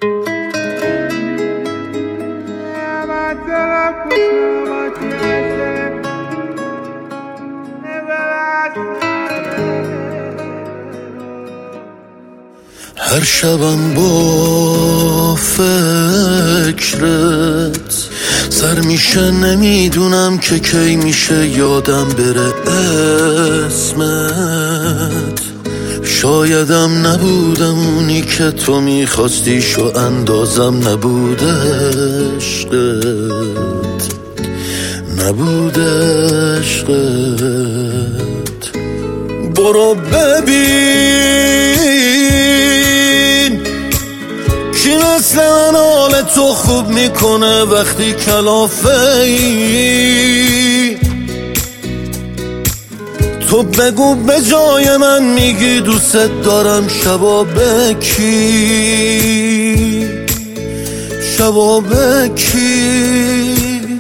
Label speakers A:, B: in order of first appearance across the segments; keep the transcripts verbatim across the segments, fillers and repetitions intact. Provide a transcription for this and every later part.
A: هر شبم با فکرت سر میشه، نمیدونم که کی میشه یادم بره اسمت. شایدم نبودم اونی که تو میخواستی، شو اندازم نبود عشقت، نبود عشقت. برو ببین کی مثل من حال تو خوب میکنه وقتی کلافه ای. تو بگو به جای من میگی دوست دارم، شبا بکی شبا بکی.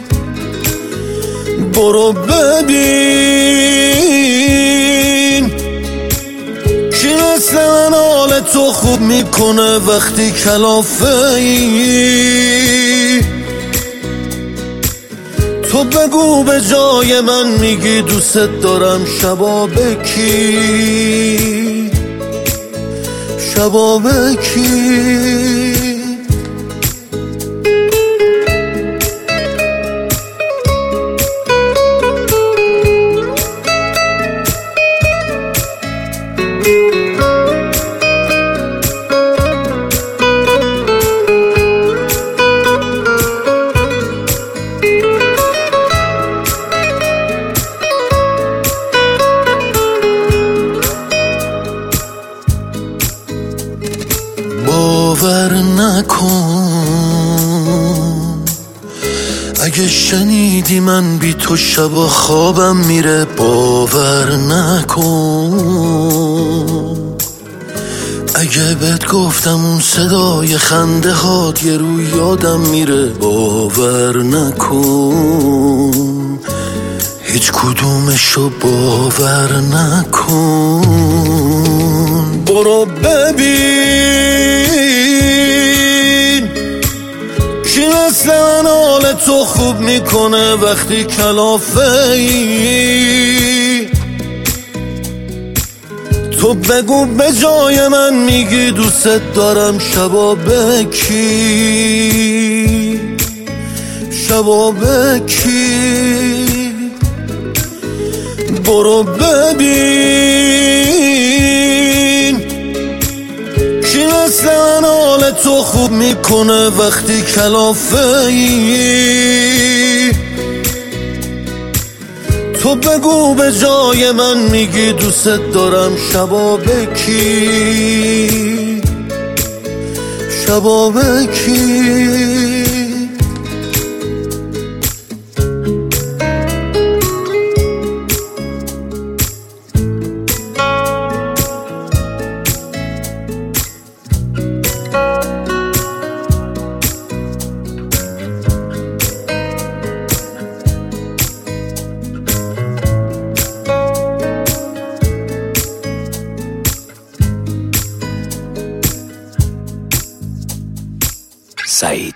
A: برو ببین کی مثل من حال تو خوب میکنه وقتی کلافه ای. تو بگو به جای من میگی دوست دارم، شبا بکی شبا بکی. باور نکن اگه شنیدی من بی تو شبا خوابم میره. باور نکن اگه بهت گفتم اون صدای خنده هات یه رو یادم میره. باور نکن هیچ کدومشو باور نکن. برو ببین کی مثل من حال تو خوب میکنه وقتی کلافه ای. تو بگو به جای من میگی دوست دارم، شبا بکی شبا بکی. برو ببین کی مثل من حال تو خوب میکنه وقتی کلافه ای. تو بگو به جای من میگی دوست دارم، شبا بکی شبا بکی.
B: سعید